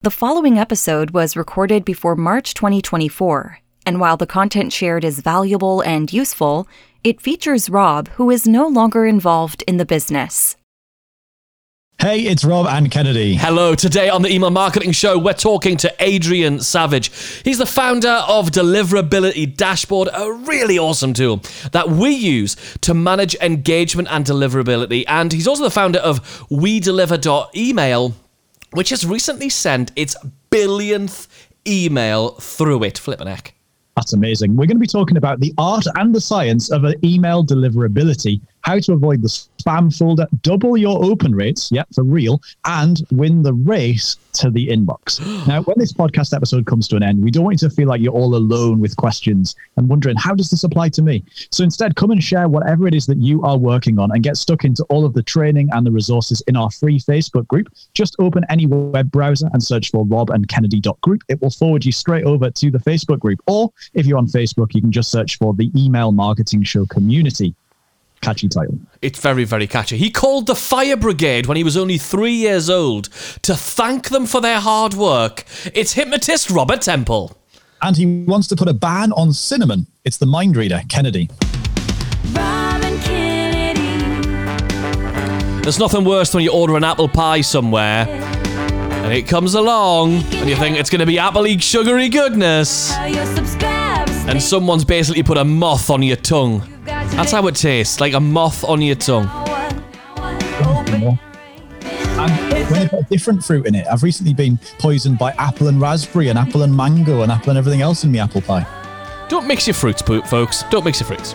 The following episode was recorded before March 2024, and while the content shared is valuable and useful, it features Rob, who is no longer involved in the business. Hey, it's Rob and Kennedy. Hello. Today on the Email Marketing Show, we're talking to Adrian Savage. He's the founder of Deliverability Dashboard, a really awesome tool that we use to manage engagement and deliverability. And he's also the founder of WeDeliver.email, which has recently sent its billionth email through it. Flippin' heck. That's amazing. We're going to be talking about the art and the science of email deliverability, how to avoid the spam folder, double your open rates, for real, and win the race to the inbox. Now, when this podcast episode comes to an end, we don't want you to feel like you're all alone with questions and wondering, how does this apply to me? So instead, come and share whatever it is that you are working on and get stuck into all of the training and the resources in our free Facebook group. Just open any web browser and search for robandkennedy.group. It will forward you straight over to the Facebook group. Or if you're on Facebook, you can just search for the Email Marketing Show Community. Catchy title. It's very, very catchy. He called the fire brigade when he was only 3 years old to thank them for their hard work. It's hypnotist Robert Temple. And he wants to put a ban on cinnamon. It's the mind reader, Kennedy. Rob and Kennedy. There's nothing worse than when you order an apple pie somewhere and it comes along and you think it's going to be apple-y, sugary goodness. And someone's basically put a moth on your tongue. That's how it tastes, like a moth on your tongue. And when they put different fruit in it, I've recently been poisoned by apple and raspberry and apple and mango and apple and everything else in my apple pie. Don't mix your fruits, folks. Don't mix your fruits.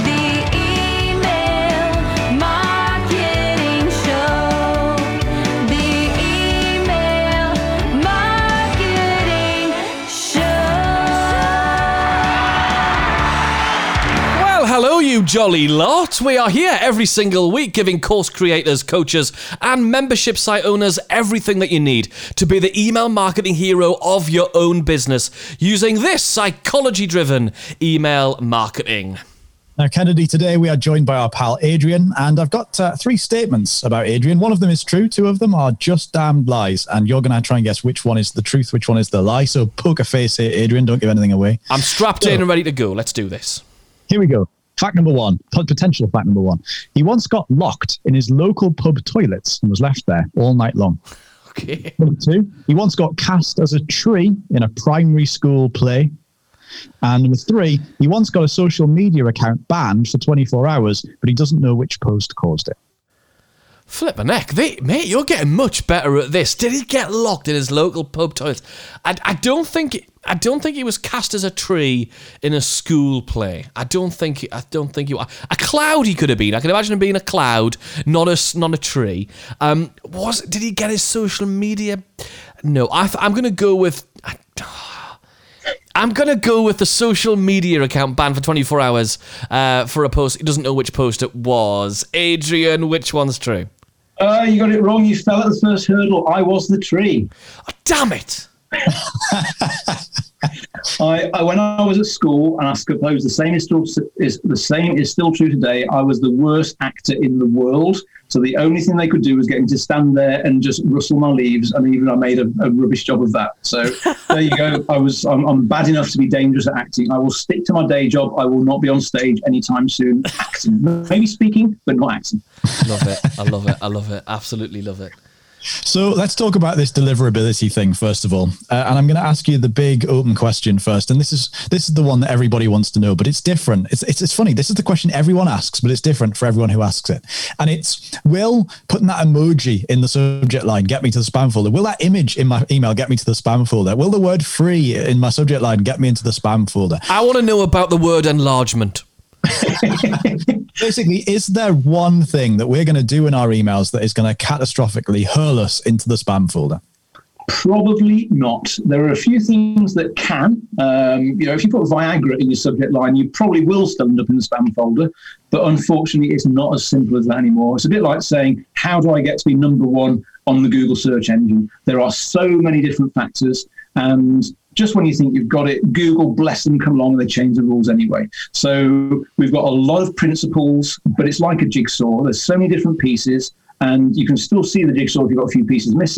Hello, you jolly lot. We are here every single week giving course creators, coaches, and membership site owners everything that you need to be the email marketing hero of your own business using this psychology-driven email marketing. Now, Kennedy, today we are joined by our pal Adrian, and I've got 3 statements about Adrian. One of them is true, 2 of them are just damned lies, and you're going to try and guess which one is the truth, which one is the lie. So poker face here, Adrian. Don't give anything away. I'm strapped in and ready to go. Let's do this. Here we go. Fact number 1, potential fact number 1. He once got locked in his local pub toilets and was left there all night long. Okay. Number 2, he once got cast as a tree in a primary school play. And number 3, he once got a social media account banned for 24 hours, but he doesn't know which post caused it. Flippin' heck, mate, you're getting much better at this. Did he get locked in his local pub toilet? I don't think he was cast as a tree in a school play. I don't think he was. A cloud he could have been. I can imagine him being a cloud, not a tree. Did he get his social media? No, I'm going to go with. I'm going to go with the social media account banned for 24 hours for a post. He doesn't know which post it was. Adrian, which one's true? You got it wrong. You fell at the first hurdle. I was the tree. Oh, damn it. When I was at school, and I suppose the same is still true today, I was the worst actor in the world. So the only thing they could do was get me to stand there and just rustle my leaves, and even I made a rubbish job of that. So there you go. I'm bad enough to be dangerous at acting. I will stick to my day job. I will not be on stage anytime soon acting. Maybe speaking, but not acting. Love it. I love it. I love it. Absolutely love it. So let's talk about this deliverability thing first of all, and I'm going to ask you the big open question first. And this is the one that everybody wants to know, but it's different. It's funny. This is the question everyone asks, but it's different for everyone who asks it. And it's, will putting that emoji in the subject line get me to the spam folder? Will that image in my email get me to the spam folder? Will the word free in my subject line get me into the spam folder? I want to know about the word enlargement. Basically, is there one thing that we're going to do in our emails that is going to catastrophically hurl us into the spam folder? Probably not. There are a few things that can. If you put Viagra in your subject line, you probably will still end up in the spam folder. But unfortunately, it's not as simple as that anymore. It's a bit like saying, how do I get to be number 1 on the Google search engine? There are so many different factors. And just when you think you've got it, Google, bless them, come along and they change the rules anyway. So we've got a lot of principles, but it's like a jigsaw. There's so many different pieces, and you can still see the jigsaw if you've got a few pieces missing.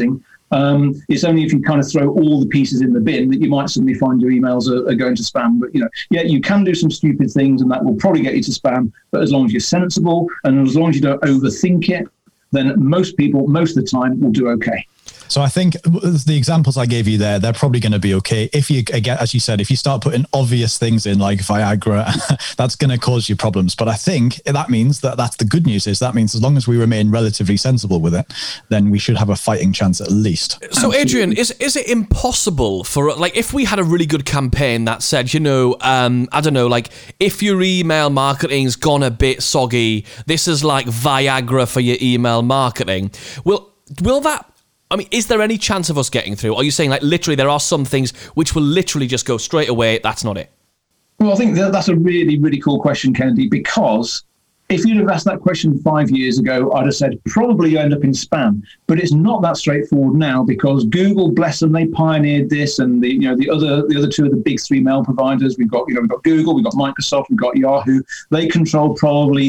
It's only if you kind of throw all the pieces in the bin that you might suddenly find your emails are going to spam. But, you can do some stupid things and that will probably get you to spam. But as long as you're sensible and as long as you don't overthink it, then most people, most of the time, will do okay. So I think the examples I gave you there, they're probably going to be okay. If you, again, as you said, if you start putting obvious things in like Viagra, that's going to cause you problems. But I think that means that's the good news is that means as long as we remain relatively sensible with it, then we should have a fighting chance at least. So Adrian, is it impossible for, like, if we had a really good campaign that said, I don't know, like, if your email marketing's gone a bit soggy, this is like Viagra for your email marketing. Will that, is there any chance of us getting through? Are you saying, like, literally there are some things which will literally just go straight away, that's not it? Well, I think that's a really, really cool question, Kennedy, because if you'd have asked that question 5 years ago, I'd have said probably you end up in spam. But it's not that straightforward now because Google, bless them, they pioneered this, and the other two of the big three mail providers. We've got Google, we've got Microsoft, we've got Yahoo. They control probably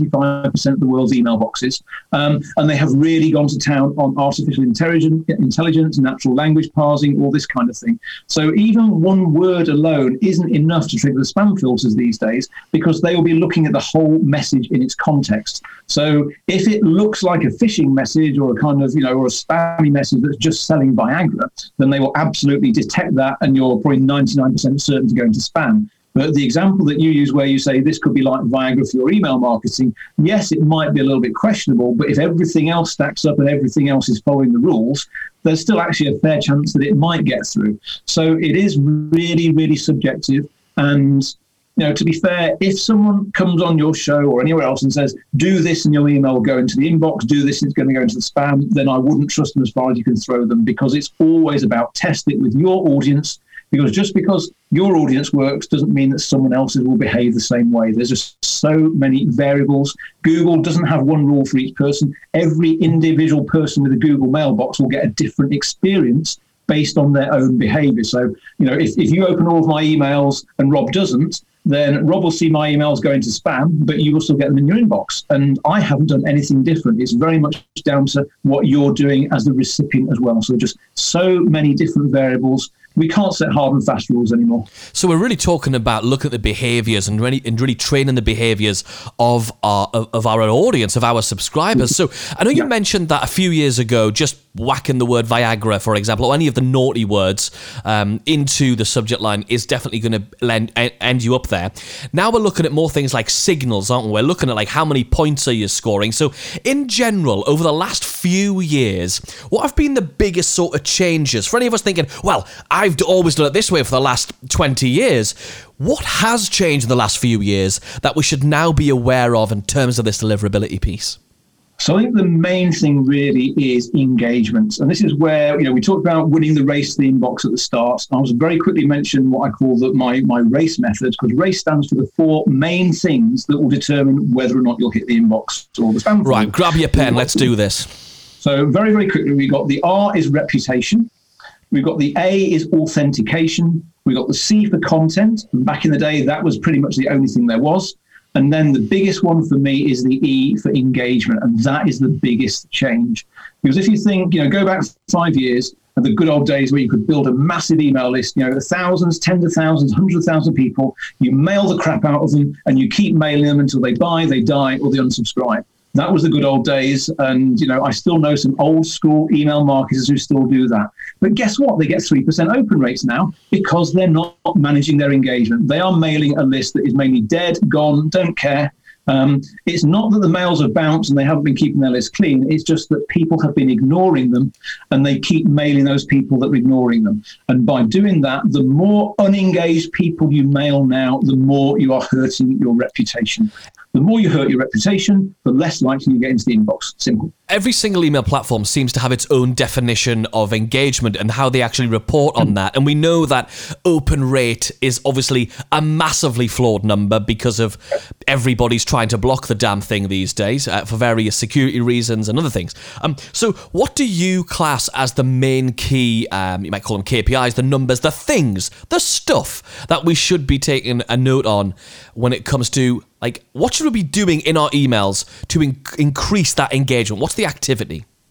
75% of the world's email boxes, and they have really gone to town on artificial intelligence, natural language parsing, all this kind of thing. So even one word alone isn't enough to trigger the spam filters these days because they will be looking at the whole message in its context. So if it looks like a phishing message or a kind of, or a spammy message that's just selling Viagra, then they will absolutely detect that and you're probably 99% certain to go into spam. But the example that you use where you say this could be like Viagra for your email marketing, yes, it might be a little bit questionable, but if everything else stacks up and everything else is following the rules, there's still actually a fair chance that it might get through. So it is really, really subjective. And to be fair, if someone comes on your show or anywhere else and says, do this and your email will go into the inbox, do this and it's going to go into the spam, then I wouldn't trust them as far as you can throw them because it's always about test it with your audience. Because just because your audience works doesn't mean that someone else's will behave the same way. There's just so many variables. Google doesn't have one rule for each person. Every individual person with a Google mailbox will get a different experience based on their own behavior. So, if you open all of my emails and Rob doesn't, then Rob will see my emails go into spam, but you will still get them in your inbox. And I haven't done anything different. It's very much down to what you're doing as the recipient as well. So just so many different variables. We can't set hard and fast rules anymore. So we're really talking about looking at the behaviours and really training the behaviours of our audience, of our subscribers. So I know you mentioned that a few years ago, just whacking the word Viagra, for example, or any of the naughty words into the subject line is definitely going to end you up there. Now we're looking at more things like signals, aren't we? We're looking at like how many points are you scoring. So in general, over the last few years, what have been the biggest sort of changes? For any of us thinking, well, I've always done it this way for the last 20 years. What has changed in the last few years that we should now be aware of in terms of this deliverability piece? So I think the main thing really is engagement. And this is where, we talked about winning the race to the inbox at the start. I was very quickly mention what I call my RACE method, because RACE stands for the 4 main things that will determine whether or not you'll hit the inbox or the spam. Right, grab your pen, let's do this. So very, very quickly, we got the R is reputation. We've got the A is authentication. We've got the C for content. And back in the day, that was pretty much the only thing there was. And then the biggest one for me is the E for engagement. And that is the biggest change. Because if you think, go back 5 years and the good old days where you could build a massive email list, thousands, tens of thousands, hundreds of thousands of people, you mail the crap out of them and you keep mailing them until they buy, they die, or they unsubscribe. That was the good old days. And, I still know some old school email marketers who still do that. But guess what? They get 3% open rates now because they're not managing their engagement. They are mailing a list that is mainly dead, gone, don't care. It's not that the mails have bounced and they haven't been keeping their list clean. It's just that people have been ignoring them and they keep mailing those people that are ignoring them. And by doing that, the more unengaged people you mail now, the more you are hurting your reputation. The more you hurt your reputation, the less likely you get into the inbox. Simple. Every single email platform seems to have its own definition of engagement and how they actually report on that. And we know that open rate is obviously a massively flawed number because of everybody's trying to block the damn thing these days for various security reasons and other things. So what do you class as the main key, you might call them KPIs, the numbers, the things, the stuff that we should be taking a note on when it comes to, like, what should we be doing in our emails to increase that engagement? What's the activity?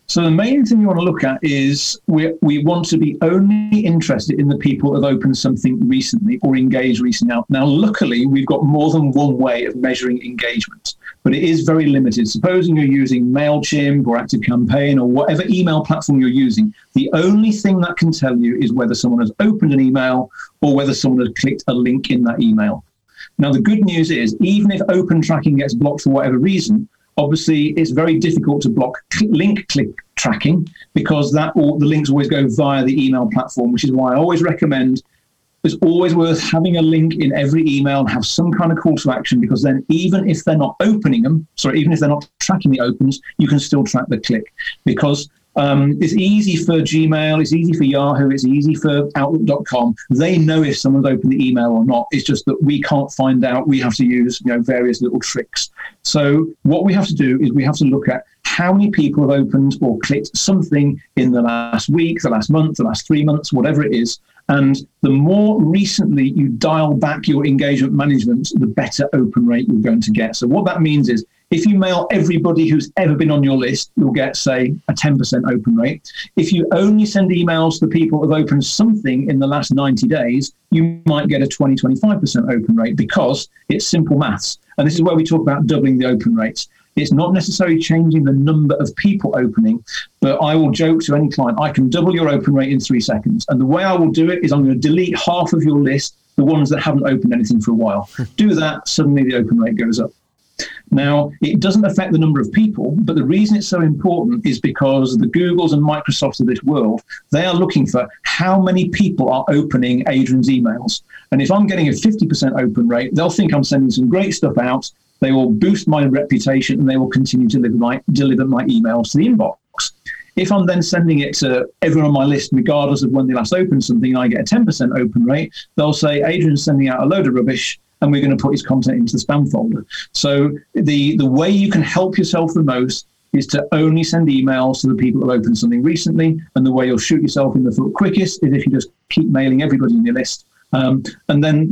So the main thing you want to look at is we want to be only interested in the people that have opened something recently or engaged recently. Now, luckily, we've got more than one way of measuring engagement, but it is very limited. Supposing you're using MailChimp or ActiveCampaign or whatever email platform you're using, the only thing that can tell you is whether someone has opened an email or whether someone has clicked a link in that email. Now, the good news is, even if open tracking gets blocked for whatever reason, obviously, it's very difficult to block link click tracking because the links always go via the email platform, which is why I always recommend it's always worth having a link in every email and have some kind of call to action, because then even if they're not even if they're not tracking the opens, you can still track the click, because it's easy for Gmail, it's easy for Yahoo, it's easy for Outlook.com. They know if someone's opened the email or not. It's just that we can't find out. We have to use various little tricks. So what we have to do is we have to look at how many people have opened or clicked something in the last week, the last month, the last 3 months, whatever it is. And the more recently you dial back your engagement management, the better open rate you're going to get. So what that means is, if you mail everybody who's ever been on your list, you'll get, say, a 10% open rate. If you only send emails to people who've opened something in the last 90 days, you might get a 20-25% open rate, because it's simple maths. And this is where we talk about doubling the open rates. It's not necessarily changing the number of people opening, but I will joke to any client, I can double your open rate in 3 seconds. And the way I will do it is I'm going to delete half of your list, the ones that haven't opened anything for a while. Do that, suddenly the open rate goes up. Now, it doesn't affect the number of people, but the reason it's so important is because the Googles and Microsofts of this world, they are looking for how many people are opening Adrian's emails. And if I'm getting a 50% open rate, they'll think I'm sending some great stuff out. They will boost my reputation and they will continue to deliver my emails to the inbox. If I'm then sending it to everyone on my list, regardless of when they last opened something, and I get a 10% open rate, they'll say, Adrian's sending out a load of rubbish, and we're going to put his content into the spam folder. So the way you can help yourself the most is to only send emails to the people who have opened something recently. And the way you'll shoot yourself in the foot quickest is if you just keep mailing everybody in your list. And then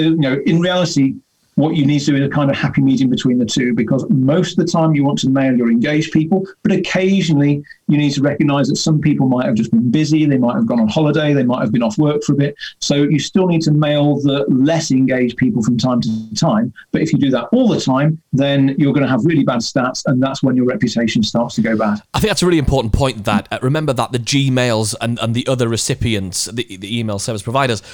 in reality, what you need to do is a kind of happy medium between the two, because most of the time you want to mail your engaged people, but occasionally you need to recognize that some people might have just been busy, they might have gone on holiday, they might have been off work for a bit. So you still need to mail the less engaged people from time to time. But if you do that all the time, then you're going to have really bad stats, and that's when your reputation starts to go bad. I think that's a really important point, that remember that the Gmails and the other recipients, the email service providers,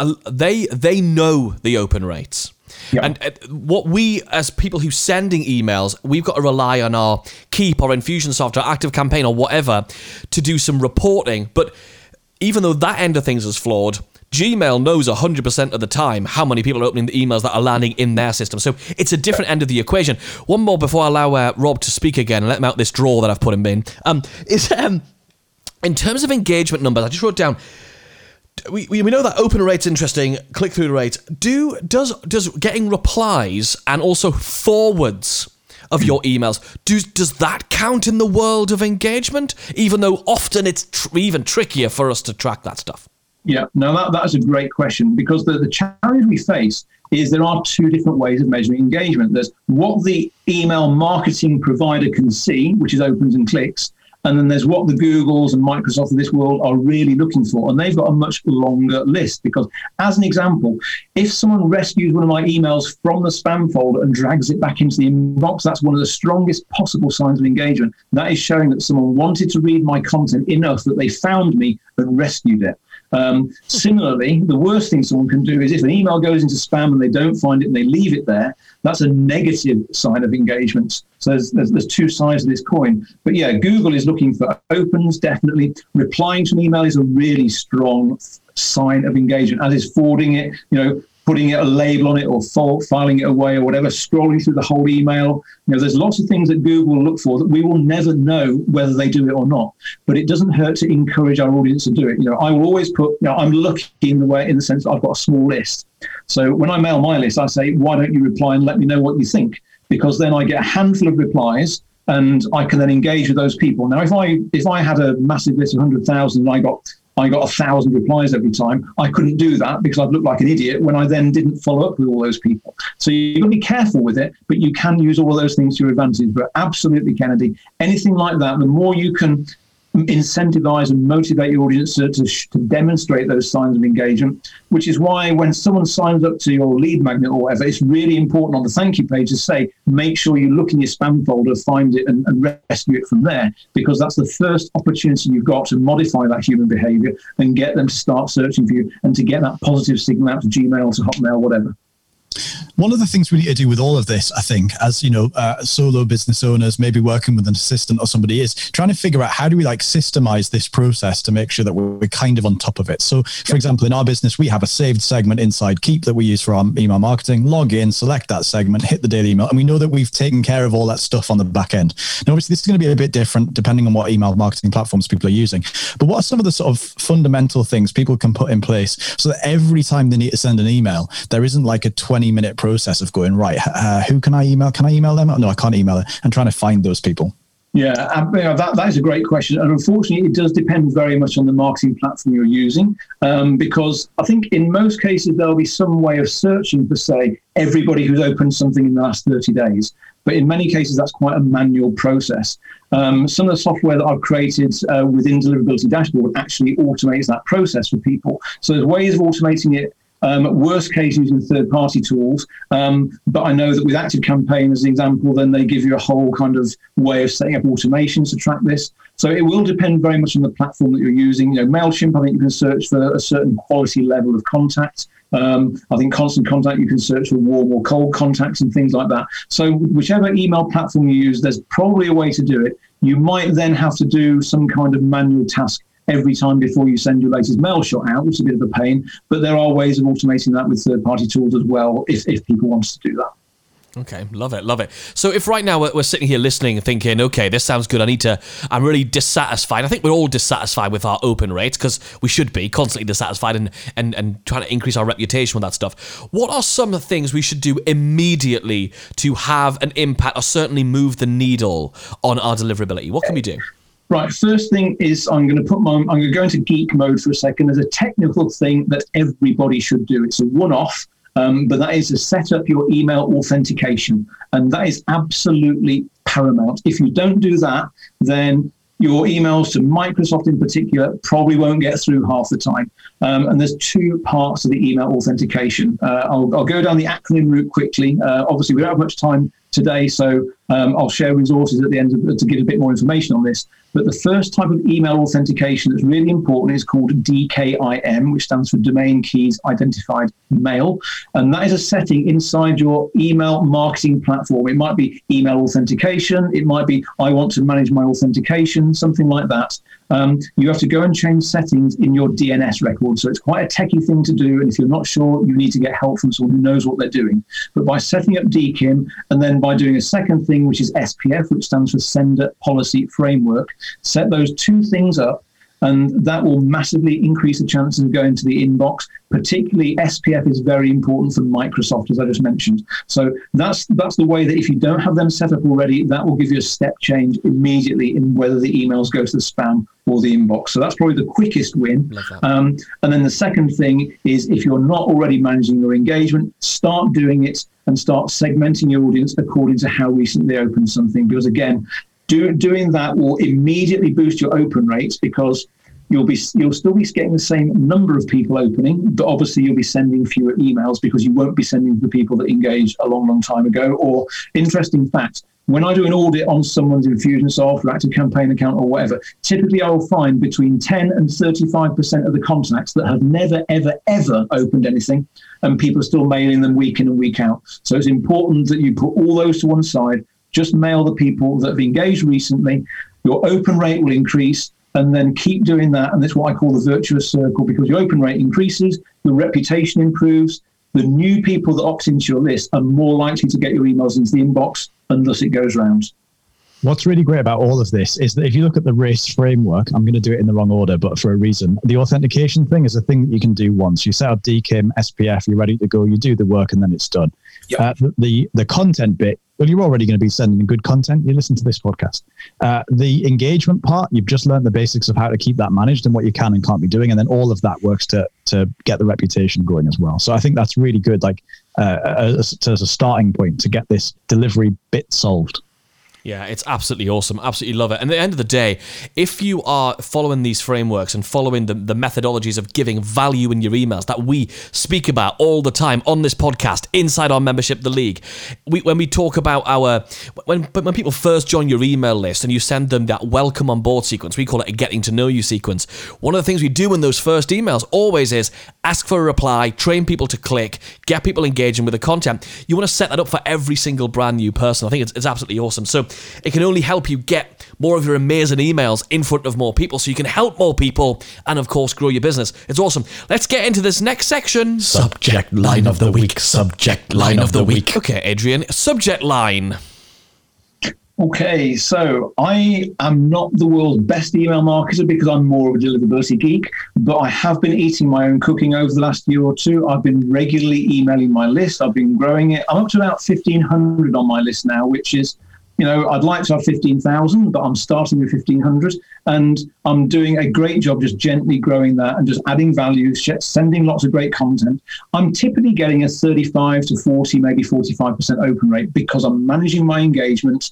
they know the open rates. Yep. And what we, as people who sending emails, we've got to rely on our Keep or Infusionsoft or ActiveCampaign or whatever to do some reporting. But even though that end of things is flawed, Gmail knows 100% of the time how many people are opening the emails that are landing in their system. So it's a different end of the equation. One more before I allow Rob to speak again and let him out this drawer that I've put him in. In terms of engagement numbers, I just wrote down, we know that open rate's interesting, click-through rate. Does getting replies and also forwards of your emails, does that count in the world of engagement? Even though often it's even trickier for us to track that stuff. Yeah, no, that is a great question, because the challenge we face is there are two different ways of measuring engagement. There's what the email marketing provider can see, which is opens and clicks, and then there's what the Googles and Microsoft of this world are really looking for. And they've got a much longer list, because, as an example, if someone rescues one of my emails from the spam folder and drags it back into the inbox, that's one of the strongest possible signs of engagement. That is showing that someone wanted to read my content enough that they found me and rescued it. Similarly, the worst thing someone can do is if an email goes into spam and they don't find it and they leave it there, that's a negative sign of engagement. So there's two sides of this coin. But yeah, Google is looking for opens, definitely. Replying to an email is a really strong sign of engagement, as is forwarding it, putting a label on it or filing it away or whatever, scrolling through the whole email. There's lots of things that Google will look for that we will never know whether they do it or not. But it doesn't hurt to encourage our audience to do it. I will always put, I'm lucky in the sense that I've got a small list. So when I mail my list, I say, why don't you reply and let me know what you think? Because then I get a handful of replies and I can then engage with those people. Now, if I had a massive list of 100,000 and I got I got 1,000 replies every time. I couldn't do that because I'd look like an idiot when I then didn't follow up with all those people. So you've got to be careful with it, but you can use all of those things to your advantage. But absolutely, Kennedy, anything like that, the more you can incentivize and motivate your audience to demonstrate those signs of engagement, which is why when someone signs up to your lead magnet or whatever, it's really important on the thank you page to say, make sure you look in your spam folder, find it and rescue it from there, because that's the first opportunity you've got to modify that human behavior and get them to start searching for you and to get that positive signal out to Gmail, to Hotmail, whatever. One of the things we need to do with all of this, I think, as solo business owners, maybe working with an assistant or somebody, is trying to figure out how do we systemize this process to make sure that we're kind of on top of it. So, for example, in our business, we have a saved segment inside Keep that we use for our email marketing. Log in, select that segment, hit the daily email, and we know that we've taken care of all that stuff on the back end. Now, obviously, this is going to be a bit different depending on what email marketing platforms people are using. But what are some of the sort of fundamental things people can put in place so that every time they need to send an email, there isn't like a 20-minute process of going, right, who can I email? Can I email them? No, I can't email it. And trying to find those people. Yeah, that is a great question. And unfortunately, it does depend very much on the marketing platform you're using, because I think in most cases, there'll be some way of searching for, say, everybody who's opened something in the last 30 days. But in many cases, that's quite a manual process. Some of the software that I've created within Deliverability Dashboard actually automates that process for people. So there's ways of automating it. Worst case, using third-party tools. But I know that with ActiveCampaign, as an example, then they give you a whole kind of way of setting up automations to track this. So it will depend very much on the platform that you're using. MailChimp, I think you can search for a certain quality level of contact. I think Constant Contact, you can search for warm or cold contacts and things like that. So whichever email platform you use, there's probably a way to do it. You might then have to do some kind of manual task every time before you send your latest mail shot out, which is a bit of a pain. But there are ways of automating that with third-party tools as well, if people want to do that. Okay, love it. So if right now we're sitting here listening and thinking, okay, this sounds good, I'm really dissatisfied. I think we're all dissatisfied with our open rates because we should be constantly dissatisfied and trying to increase our reputation with that stuff. What are some of the things we should do immediately to have an impact or certainly move the needle on our deliverability? What can we do? Right, first thing is I'm going to go into geek mode for a second. There's a technical thing that everybody should do. It's a one-off, but that is to set up your email authentication. And that is absolutely paramount. If you don't do that, then your emails to Microsoft in particular probably won't get through half the time. And there's two parts to the email authentication. I'll go down the acronym route quickly. Obviously, we don't have much time today, so I'll share resources at the end to give a bit more information on this. But the first type of email authentication that's really important is called DKIM, which stands for Domain Keys Identified Mail. And that is a setting inside your email marketing platform. It might be email authentication. It might be, I want to manage my authentication, something like that. You have to go and change settings in your DNS record. So it's quite a techie thing to do. And if you're not sure, you need to get help from someone who knows what they're doing. But by setting up DKIM and then by doing a second thing, which is SPF, which stands for Sender Policy Framework, set those two things up, and that will massively increase the chances of going to the inbox. Particularly SPF is very important for Microsoft, as I just mentioned. So that's the way that if you don't have them set up already, that will give you a step change immediately in whether the emails go to the spam or the inbox. So that's probably the quickest win. And then the second thing is, if you're not already managing your engagement, start doing it and start segmenting your audience according to how recently they opened something. Because again, doing that will immediately boost your open rates, because you'll still be getting the same number of people opening, but obviously you'll be sending fewer emails because you won't be sending to the people that engaged a long time ago. Or interesting fact, when I do an audit on someone's Infusionsoft or ActiveCampaign account or whatever, typically I will find between 10 and 35% of the contacts that have never, ever, ever opened anything, and people are still mailing them week in and week out. So it's important that you put all those to one side. Just mail the people that have engaged recently. Your open rate will increase, and then keep doing that. And that's what I call the virtuous circle, because your open rate increases, your reputation improves, the new people that opt into your list are more likely to get your emails into the inbox, and thus it goes round. What's really great about all of this is that if you look at the RACE framework, I'm going to do it in the wrong order, but for a reason. The authentication thing is a thing that you can do once. You set up DKIM, SPF, you're ready to go, you do the work, and then it's done. Yep. The content bit, well, you're already going to be sending good content. You listen to this podcast. The engagement part, you've just learned the basics of how to keep that managed and what you can and can't be doing. And then all of that works to get the reputation going as well. So I think that's really good, like as a starting point to get this delivery bit solved. Yeah, it's absolutely awesome. Absolutely love it. And at the end of the day, if you are following these frameworks and following the methodologies of giving value in your emails that we speak about all the time on this podcast, inside our membership, The League, when we talk about when people first join your email list and you send them that welcome on board sequence, we call it a getting to know you sequence. One of the things we do in those first emails always is ask for a reply, train people to click, get people engaging with the content. You want to set that up for every single brand new person. I think it's absolutely awesome. So it can only help you get more of your amazing emails in front of more people so you can help more people and, of course, grow your business. It's awesome. Let's get into this next section. Subject line of the week. Subject line of the week. Okay, Adrian. Subject line. Okay, so I am not the world's best email marketer because I'm more of a deliverability geek, but I have been eating my own cooking over the last year or two. I've been regularly emailing my list. I've been growing it. I'm up to about 1,500 on my list now, which is, I'd like to have 15,000, but I'm starting with 1,500, and I'm doing a great job just gently growing that and just adding value, sending lots of great content. I'm typically getting a 35 to 40, maybe 45% open rate because I'm managing my engagement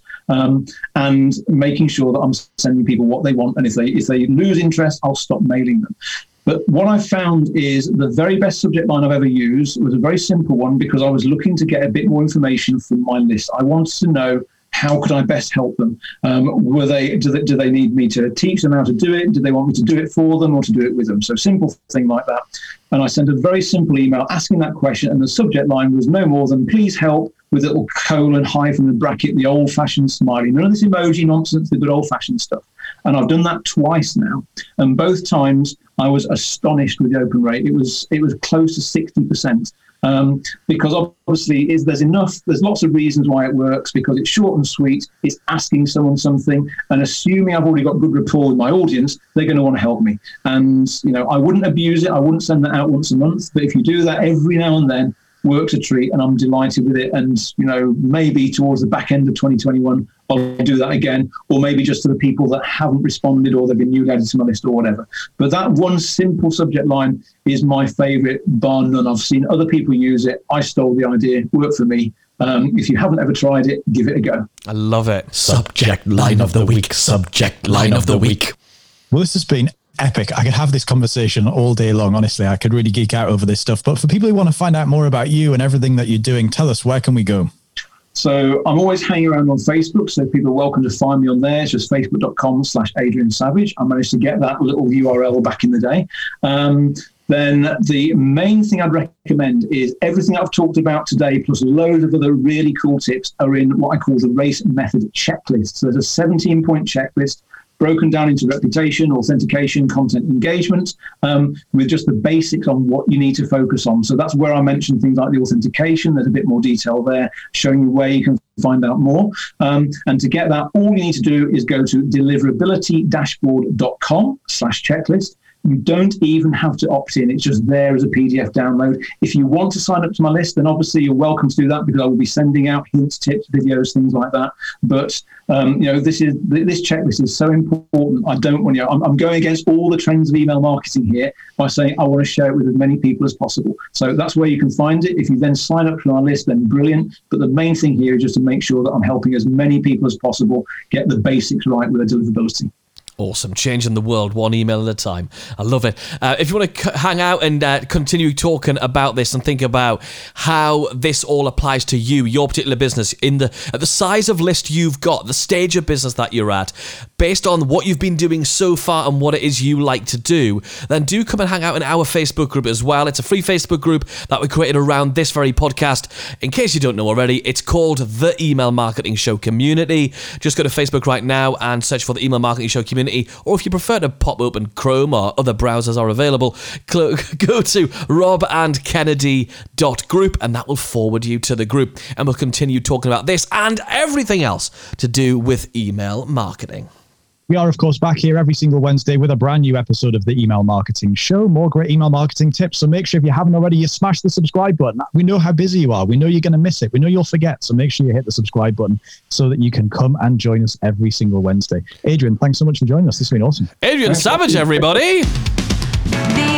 and making sure that I'm sending people what they want. And if they lose interest, I'll stop mailing them. But what I found is the very best subject line I've ever used was a very simple one because I was looking to get a bit more information from my list. I wanted to know, how could I best help them? Do they need me to teach them how to do it? Do they want me to do it for them or to do it with them? So simple thing like that. And I sent a very simple email asking that question, and the subject line was no more than please help with a little colon, hyphen, and bracket, the old-fashioned smiley. None of this emoji nonsense, the good old-fashioned stuff. And I've done that twice now. And both times I was astonished with the open rate. It was close to 60%. Because obviously there's lots of reasons why it works, because it's short and sweet, it's asking someone something, and assuming I've already got good rapport with my audience, they're going to want to help me. And, I wouldn't abuse it. I wouldn't send that out once a month. But if you do that every now and then, works a treat, and I'm delighted with it. And, maybe towards the back end of 2021, I'll do that again, or maybe just to the people that haven't responded or they've been newly added to my list or whatever. But that one simple subject line is my favorite, bar none. I've seen other people use it. I stole the idea. Worked for me. If you haven't ever tried it, give it a go. I love it. Subject line of the week. Subject line of the week. Well, this has been epic. I could have this conversation all day long. Honestly, I could really geek out over this stuff. But for people who want to find out more about you and everything that you're doing, tell us, where can we go? So I'm always hanging around on Facebook, so people are welcome to find me on there. It's just facebook.com/Adrian Savage. I managed to get that little URL back in the day. Then the main thing I'd recommend is everything I've talked about today, plus loads of other really cool tips, are in what I call the RACE method checklist. So there's a 17-point checklist broken down into reputation, authentication, content engagement, with just the basics on what you need to focus on. So that's where I mentioned things like the authentication. There's a bit more detail there, showing you where you can find out more. And to get that, all you need to do is go to deliverabilitydashboard.com/checklist. You don't even have to opt in. It's just there as a PDF download. If you want to sign up to my list, then obviously you're welcome to do that because I will be sending out hints, tips, videos, things like that. But this checklist is so important. I don't want I'm going against all the trends of email marketing here by saying I want to share it with as many people as possible. So that's where you can find it. If you then sign up to our list, then brilliant. But the main thing here is just to make sure that I'm helping as many people as possible get the basics right with their deliverability. Awesome. Changing the world one email at a time. I love it. If you want to hang out and continue talking about this and think about how this all applies to you, your particular business, at the size of list you've got, the stage of business that you're at, based on what you've been doing so far and what it is you like to do, then do come and hang out in our Facebook group as well. It's a free Facebook group that we created around this very podcast. In case you don't know already, it's called The Email Marketing Show Community. Just go to Facebook right now and search for The Email Marketing Show Community. community, or if you prefer to pop open Chrome or other browsers are available, go to robandkennedy.group and that will forward you to the group, and we'll continue talking about this and everything else to do with email marketing. We are, of course, back here every single Wednesday with a brand new episode of the Email Marketing Show. More great email marketing tips. So make sure if you haven't already, you smash the subscribe button. We know how busy you are. We know you're going to miss it. We know you'll forget. So make sure you hit the subscribe button so that you can come and join us every single Wednesday. Adrian, thanks so much for joining us. This has been awesome. Adrian Savage, everybody.